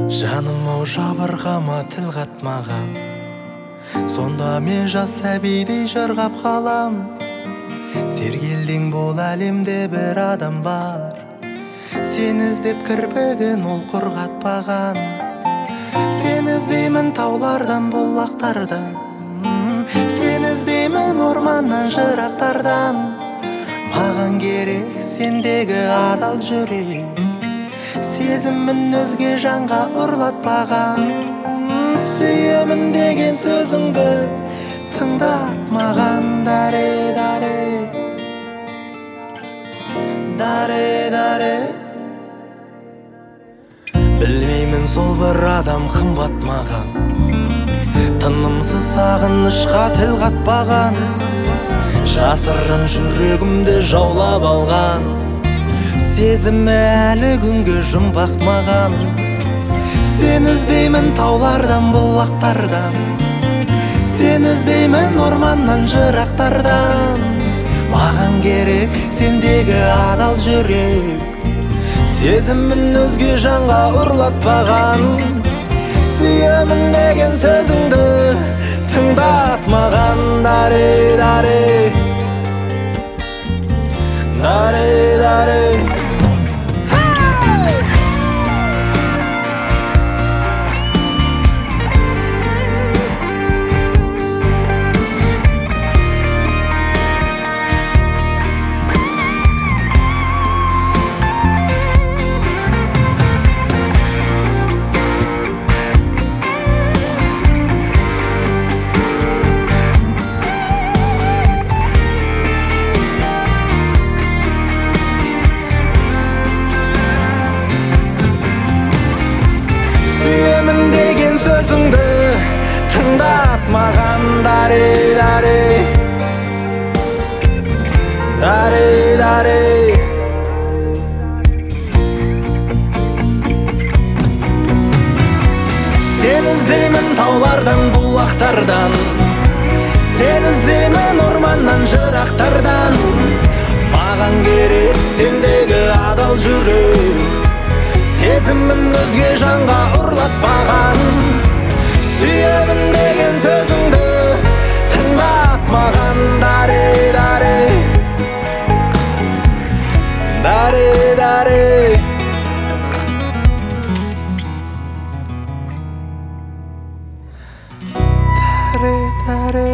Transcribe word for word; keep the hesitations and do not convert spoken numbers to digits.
Жаным ау жабырғама тіл қатмаған, сонда мен жас сәбидей жырғап қалам. Сергелдең бол әлемде бір адам бар, сен іздеп кірпігін ол құрғатпаған. Сен іздеймін таулардан бұлақтардан, сен іздеймін орманнан жырақтардан. Маған керек сендегі адал жүрек, сезімін өзге жанға ұрлатпаған. Сүйемін деген сөзіңді тыңдатмаған. Даре, даре, даре, даре. Білмеймін сол бір адам қымбат маған, тынымсыз сағынышқа тіл қатпаған. Жасырын жүрегімді жаулап алған, сезімі әлі күнге жұмбақ маған. Сен іздеймін таулардан бұлақтардан, сен іздеймін орманнан жырақтардан. Маған керек сендегі адал жүрек, сезімін өзге жанға ұрлатпаған. Сүйемін деген сөзіңді тыңдатмаған. Даре, даре, даре, даре. Деген сөзіңді тыңдатмаған. Даре, даре, даре, даре. Сен іздеймін таулардан бұлақтардан, сен іздеймін орманнан жырақтардан. Маған керек сендегі адал жүрек, сезімін өзге жанға ұрлатпаған. Сүйемін деген сөзіңді тыңдатмаған. Даре, даре, даре, даре. Даре, даре.